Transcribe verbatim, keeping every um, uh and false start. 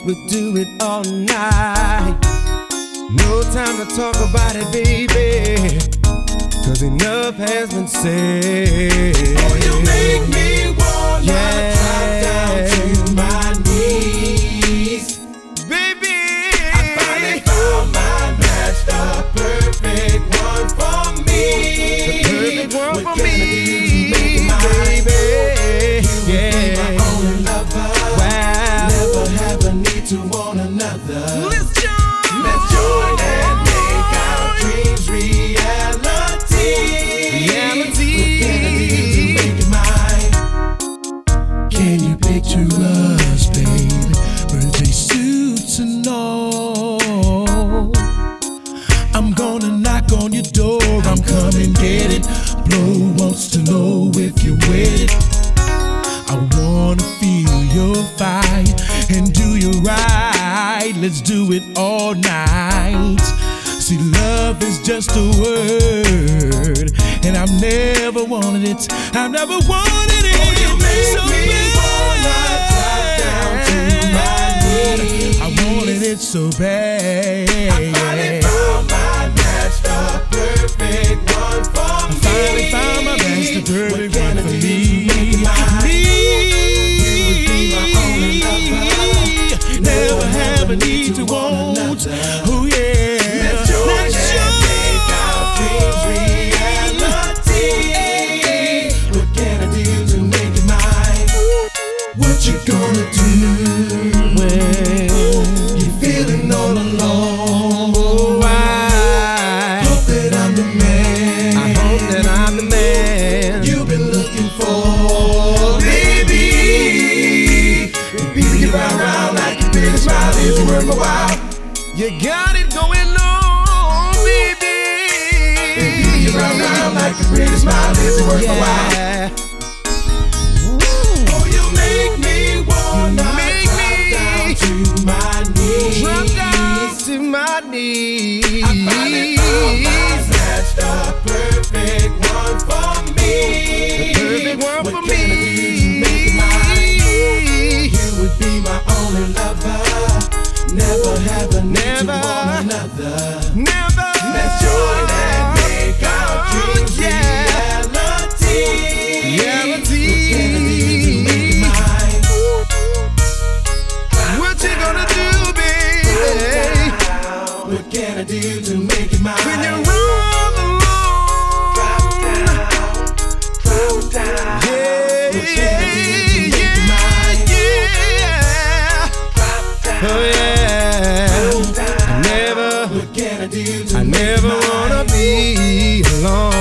we'll do it all night. No time to talk about it, baby, 'cause enough has been said. Oh, you make me wanna yeah. drop down to my knees. Baby, I finally found my match, the perfect one for me. The perfect one what for can me, I do to make it mine? baby. You yeah. would be my only lover. Wow. Never have a need to want another. Let's join. Let's join and make our dreams reality. Reality. What can I do to make it mine? Can you picture us, baby? Birthday suits and all. I'm gonna knock on your door. I'm coming, get it. Blow wants to know if you're with it. I wanna feel your fire and do you right. Let's do it all night. See, love is just a word, and I've never wanted it. I've never wanted it. Oh, you make so me bad. Wanna drop down to my knees. I wanted it so bad. I finally found my match, the perfect one for I me. finally found my match, the perfect one for me. Never have a need to want. Oh yeah. Let's join and make our dreams reality. What can I do to make it mine? What you gonna do when you're feeling all alone? Oh, I hope that I'm the man. I hope that I'm the man you've been looking for, baby. Baby, you round round like your pretty smile is worth my while. You got it going on, baby. Baby, you round round like your pretty smile is worth my while. Yeah. Oh, you make me wanna You make drop me down to my knees. Drop down to my knees. I finally found my match, the perfect one for me. The perfect one what for can me. I do to make it mine? You would be my only lover. Never have a need Never. to want another. Never. Let's join and make our dreams yeah. reality. Reality. What can I do to make it mine? What you gonna do, baby? What can I do to make it mine? When you're all alone. Drop down, drop down. Yeah. What can I do to make it mine? Yeah. Drop down, Oh yeah. drop down. I never, What can I do to I make it never mine? wanna be alone.